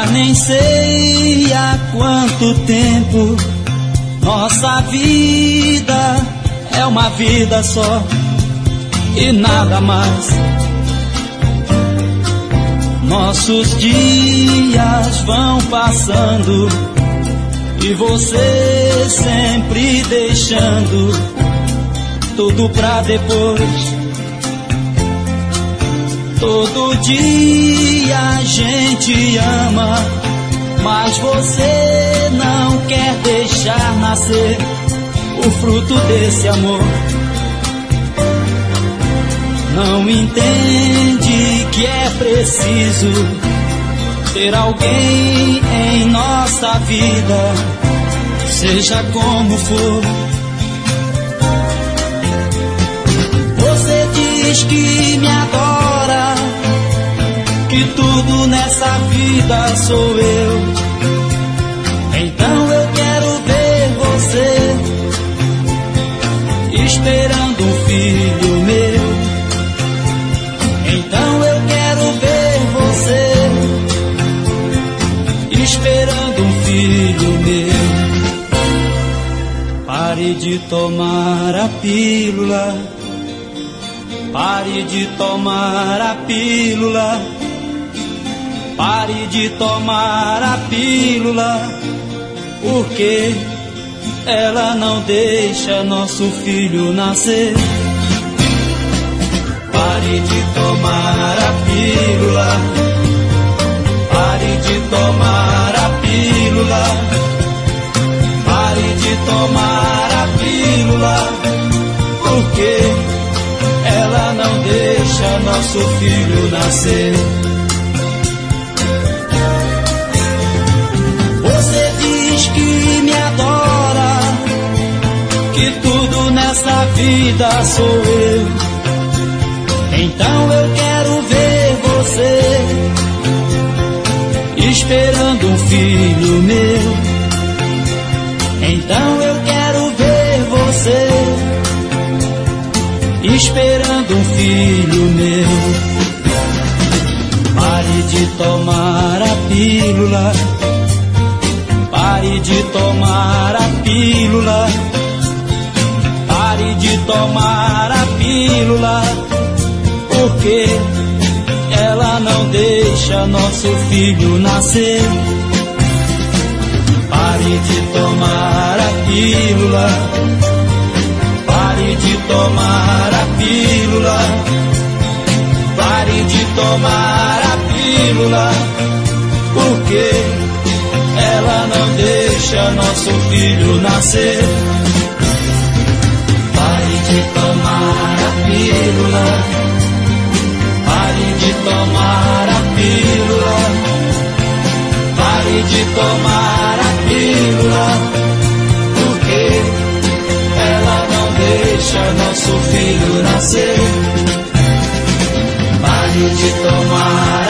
nem sei há quanto tempo nossa vida é uma vida só e nada mais. Nossos dias vão passando e você sempre deixando tudo pra depois. Todo dia a gente ama, mas você não quer deixar nascer o fruto desse amor. Não entende que é preciso ter alguém em nossa vida, seja como for. Você diz que me adora, que tudo nessa vida sou eu. Então eu quero ver você esperando um filho meu. Então eu quero ver você esperando um filho meu. Pare de tomar a pílula, pare de tomar a pílula, pare de tomar a pílula, porque ela não deixa nosso filho nascer. Pare de tomar a pílula, pare de tomar a pílula, pare de tomar a pílula, porque ela não deixa nosso filho nascer. Você diz que me adora, que tudo nessa vida sou eu. Então eu quero ver você esperando um filho meu. Então eu quero ver você esperando um filho meu. Pare de tomar a pílula, pare de tomar a pílula, pare de tomar a pílula, porque ela não deixa nosso filho nascer. Pare de tomar a pílula, pare de tomar a pílula, pare de tomar a pílula, porque ela não deixa nosso filho nascer. Pare de tomar a pílula, pare de tomar a pílula, pare de tomar a pílula, porque ela não deixa nosso filho nascer. Pare de tomar